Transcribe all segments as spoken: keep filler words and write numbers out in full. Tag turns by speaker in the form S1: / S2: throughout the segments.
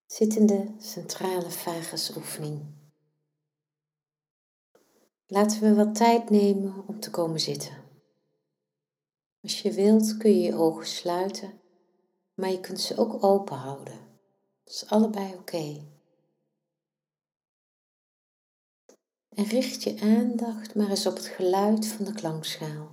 S1: Zittende centrale vagusoefening. Laten we wat tijd nemen om te komen zitten. Als je wilt kun je je ogen sluiten, maar je kunt ze ook open houden. Dat is allebei oké. En richt je aandacht maar eens op het geluid van de klankschaal.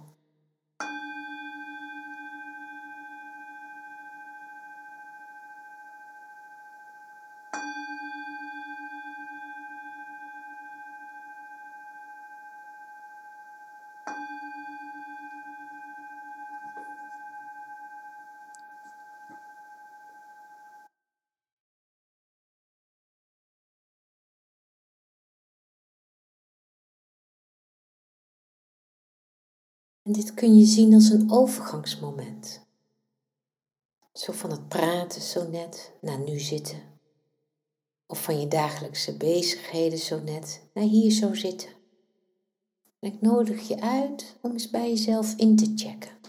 S1: En dit kun je zien als een overgangsmoment. Zo van het praten zo net naar nu zitten. Of van je dagelijkse bezigheden zo net naar hier zo zitten. En ik nodig je uit om eens bij jezelf in te checken.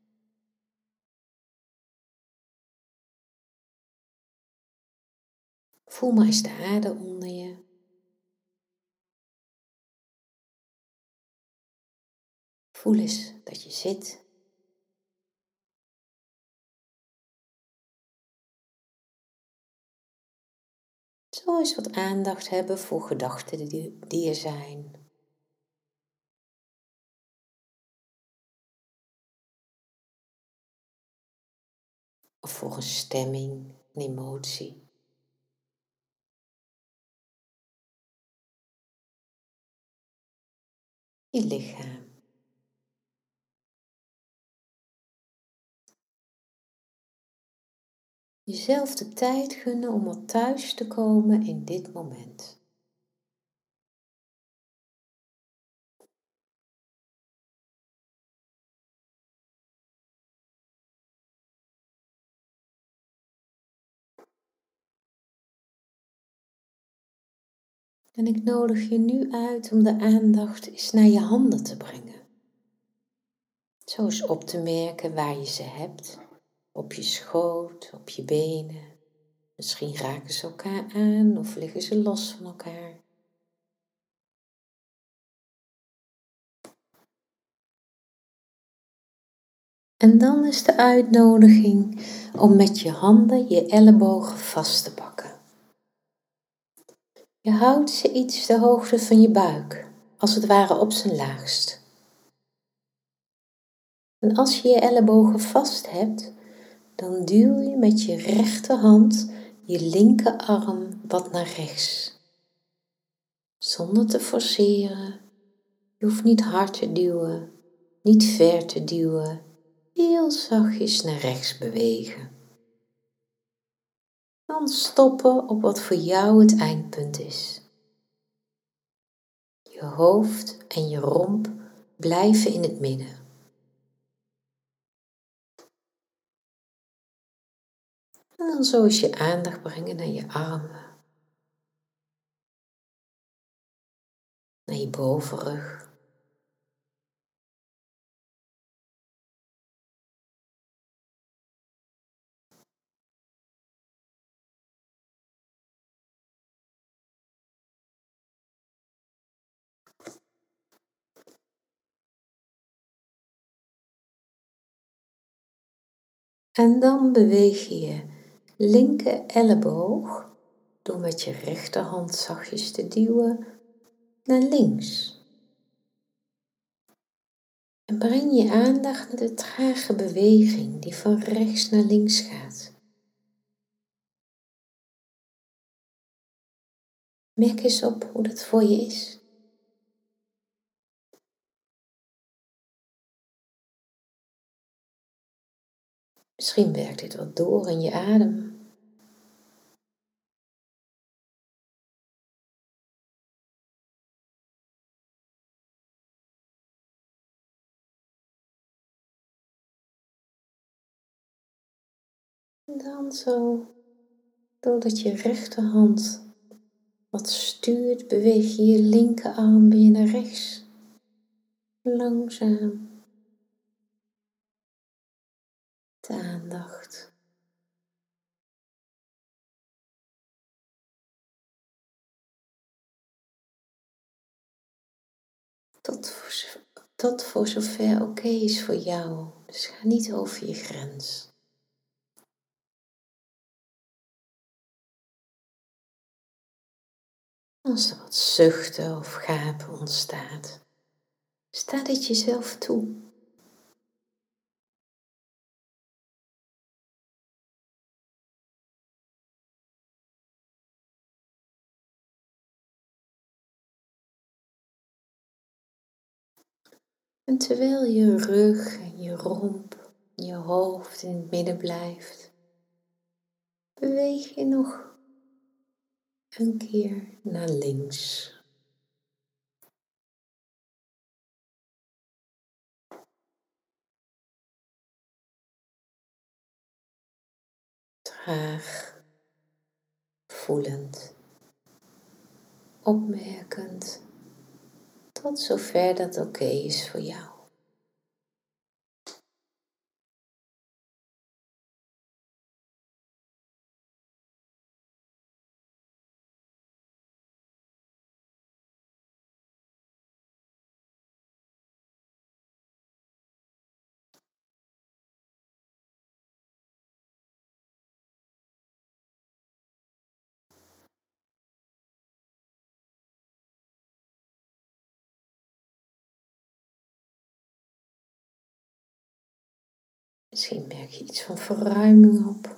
S1: Voel maar eens de aarde onder je. Voel eens dat je zit. Zo eens wat aandacht hebben voor gedachten die, die er zijn. Of voor een stemming, een emotie. Je lichaam. Jezelf de tijd gunnen om wat thuis te komen in dit moment. En ik nodig je nu uit om de aandacht eens naar je handen te brengen. Zo eens op te merken waar je ze hebt. Op je schoot, op je benen. Misschien raken ze elkaar aan of liggen ze los van elkaar. En dan is de uitnodiging om met je handen je ellebogen vast te pakken. Je houdt ze iets de hoogte van je buik, als het ware op zijn laagst. En als je je ellebogen vast hebt, dan duw je met je rechterhand je linkerarm wat naar rechts. Zonder te forceren. Je hoeft niet hard te duwen, niet ver te duwen. Heel zachtjes naar rechts bewegen. Dan stoppen op wat voor jou het eindpunt is. Je hoofd en je romp blijven in het midden. En dan zo eens je aandacht brengen naar je armen, naar je bovenrug. En dan beweeg je je linker elleboog door met je rechterhand zachtjes te duwen naar links. En breng je aandacht naar de trage beweging die van rechts naar links gaat. Merk eens op hoe dat voor je is. Misschien werkt dit wat door in je adem. En dan zo, doordat je rechterhand wat stuurt, beweeg je je linkerarm weer naar rechts. Langzaam. De aandacht. Tot voor, zo- tot voor zover oké is voor jou. Dus ga niet over je grens. Als er wat zuchten of gapen ontstaat, sta dit jezelf toe. En terwijl je rug en je romp, je hoofd in het midden blijft, beweeg je nog een keer naar links. Traag, voelend, opmerkend, tot zover dat oké is voor jou. Misschien merk je iets van verruiming op.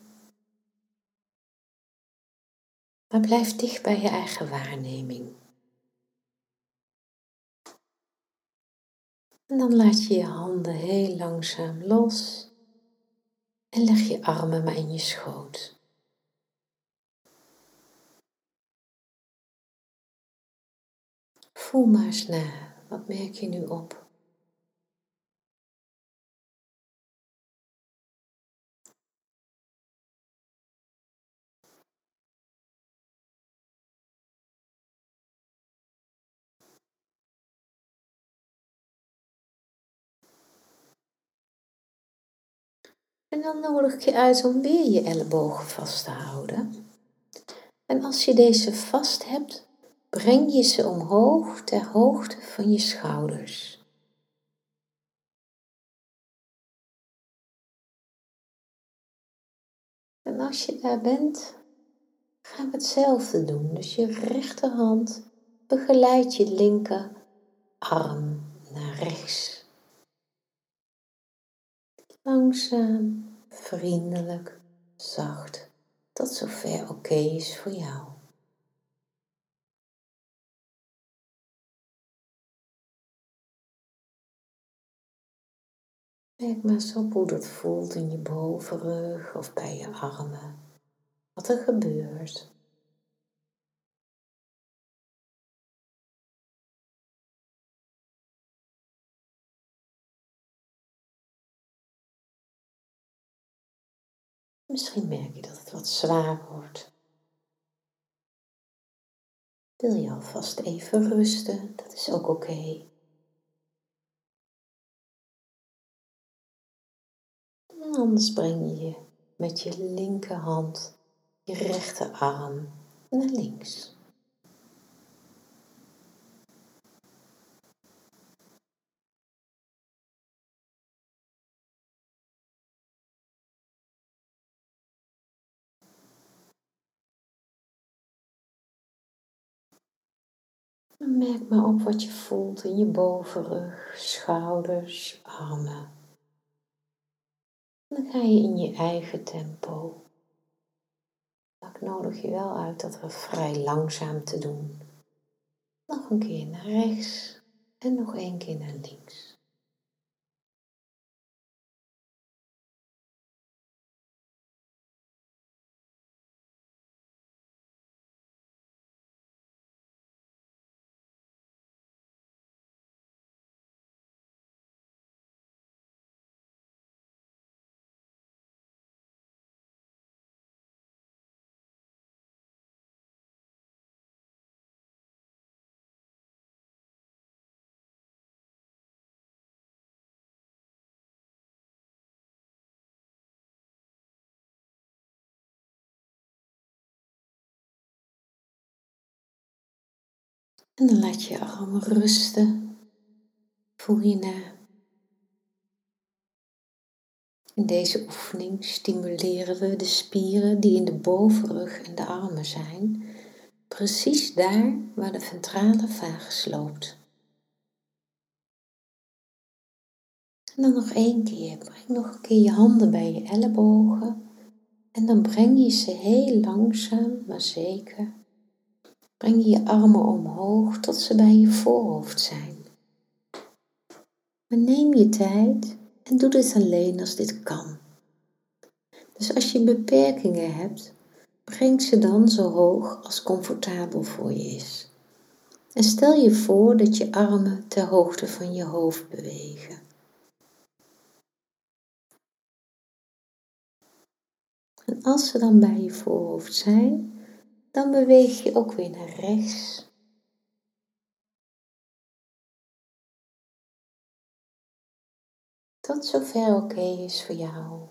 S1: Maar blijf dicht bij je eigen waarneming. En dan laat je je handen heel langzaam los en leg je armen maar in je schoot. Voel maar eens na, wat merk je nu op? En dan nodig ik je uit om weer je ellebogen vast te houden. En als je deze vast hebt, breng je ze omhoog ter hoogte van je schouders. En als je daar bent, gaan we hetzelfde doen. Dus je rechterhand begeleidt je linkerarm naar rechts. Langzaam, vriendelijk, zacht, tot zover oké is voor jou. Merk maar eens op hoe dat voelt in je bovenrug of bij je armen. Wat er gebeurt. Misschien merk je dat het wat zwaar wordt. Wil je alvast even rusten? Dat is ook oké. En anders breng je je met je linkerhand je rechterarm naar links. En merk maar op wat je voelt in je bovenrug, schouders, armen. En dan ga je in je eigen tempo. Maar ik nodig je wel uit dat we vrij langzaam te doen. Nog een keer naar rechts en nog één keer naar links. En dan laat je je armen rusten. Voel je na. In deze oefening stimuleren we de spieren die in de bovenrug en de armen zijn, precies daar waar de ventrale vagus loopt. En dan nog één keer. Breng nog een keer je handen bij je ellebogen. En dan breng je ze heel langzaam, maar zeker. Breng je je armen omhoog tot ze bij je voorhoofd zijn. Maar neem je tijd en doe dit alleen als dit kan. Dus als je beperkingen hebt, breng ze dan zo hoog als comfortabel voor je is. En stel je voor dat je armen ter hoogte van je hoofd bewegen. En als ze dan bij je voorhoofd zijn, dan beweeg je ook weer naar rechts. Tot zover oké is voor jou.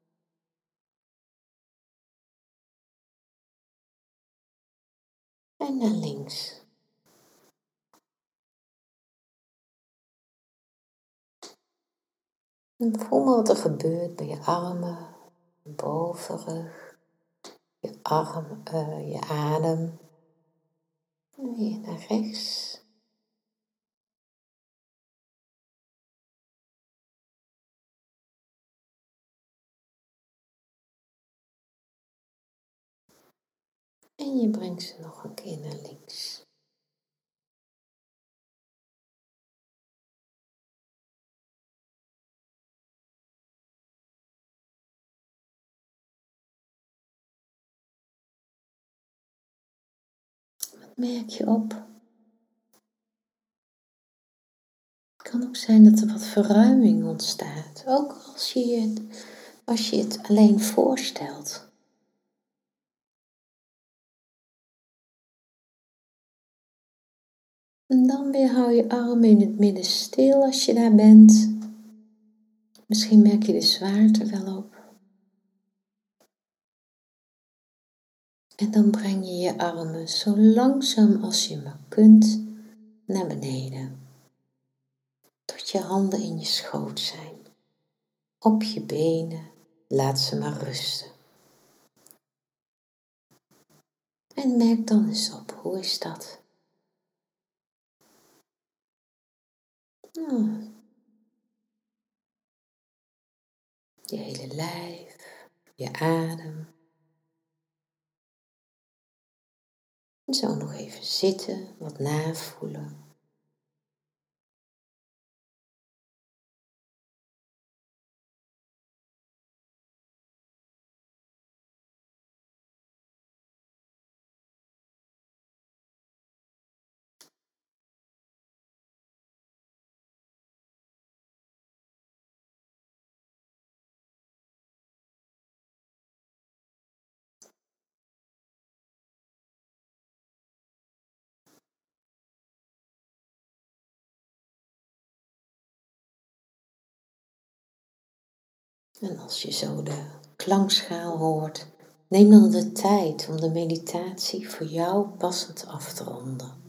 S1: En naar links. En voel maar wat er gebeurt bij je armen, je bovenrug, je arm, uh, je adem. En weer naar rechts. En je brengt ze nog een keer naar links. Wat merk je op? Het kan ook zijn dat er wat verruiming ontstaat, ook als je het, als je het alleen voorstelt. En dan weer hou je armen in het midden stil als je daar bent. Misschien merk je de zwaarte wel op. En dan breng je je armen zo langzaam als je maar kunt naar beneden. Tot je handen in je schoot zijn. Op je benen, laat ze maar rusten. En merk dan eens op, hoe is dat? Nou, je hele lijf, je adem. En zo nog even zitten, wat navoelen. En als je zo de klankschaal hoort, neem dan de tijd om de meditatie voor jou passend af te ronden.